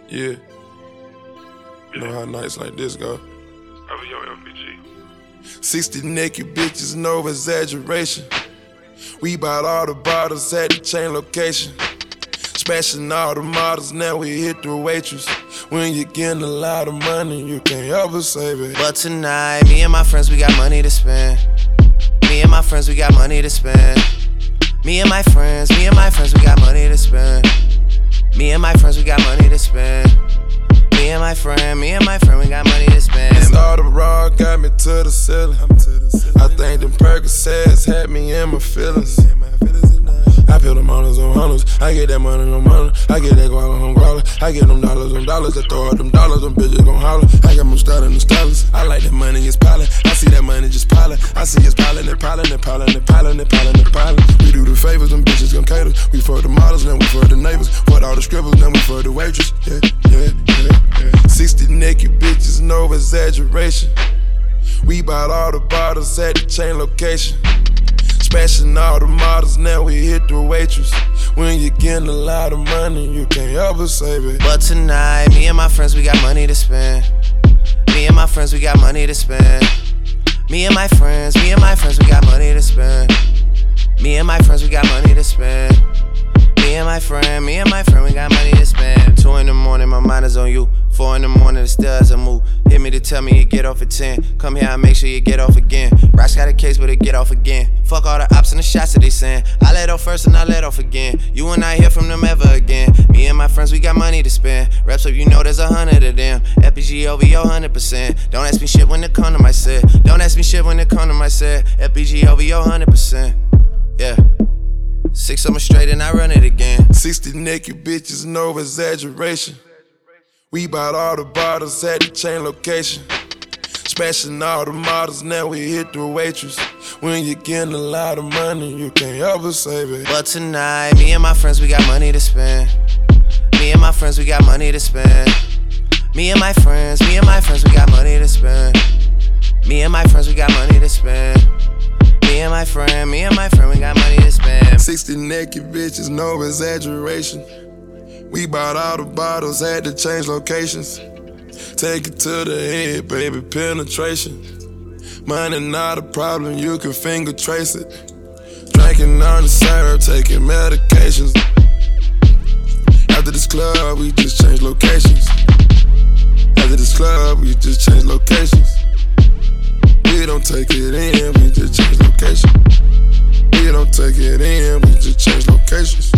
Yeah. You know how nights like this go. Over your LPG. 60 naked bitches, no exaggeration. We bought all the bottles at the chain location. Smashing all the models, now we hit the waitress. When you're getting a lot of money, you can't ever save it. But tonight, me and my friends, we got money to spend. Me and my friends, we got money to spend. Me and my friends, we got money to spend. Me and my friends, we got money to spend. Me and my friend, we got money to spend. Started raw, got me to the ceiling. I think them Percocets had me in my feelings. I peel them hundreds on hundreds. I get that money on money. I get that guala on guala. I get them dollars on dollars. I throw out them dollars, them bitches gon' holler. I got them starting the stylist. I like that money, it's piling. I see that money just piling. I see it's piling and piling and piling and piling and piling and piling. We do the favors, them bitches gon' cater. We for the models, then we for the neighbors. For all the scribbles, then we for the waitress. Yeah, yeah, yeah, yeah. 60 naked bitches, no exaggeration. We bought all the bottles at the chain location. Smashing all the models, now we hit the waitress. When you're getting a lot of money, you can't ever save it. But tonight, me and my friends, we got money to spend. Me and my friends, we got money to spend. Me and my friends, we got money to spend. Me and my friends, we got money to spend. Me and my friend, we got money to spend. 2 in the morning, my mind is on you. 4 in the morning, the stairs a move. Hit me to tell me you get off at 10. Come here, I make sure you get off again. Rocks got a case, but it get off again. Fuck all the ops and the shots that they send. I let off first and I let off again. You and I hear from them ever again. Me and my friends, we got money to spend. Reps up, you know there's 100 of them. FPG over your 100%. Don't ask me shit when it come to my set. Don't ask me shit when it come to my set. FPG over your 100%. Yeah. 6 of them straight and I run it again. 60 naked bitches, no exaggeration. We bought all the bottles at the chain location. Smashing all the models, now we hit the waitress. When you're getting a lot of money, you can't ever save it. But tonight, me and my friends, we got money to spend. Me and my friends, we got money to spend. Me and my friends, we got money to spend. Me and my friends, we got money to spend. Me and my friend, we got money to spend. 60 naked bitches, no exaggeration. We bought all the bottles, had to change locations. Take it to the head, baby, penetration. Money not a problem, you can finger trace it. Drinking on the syrup, taking medications. After this club, we just change locations. After this club, we just change locations. We don't take it in, we just change location. We don't take it in, we just change locations.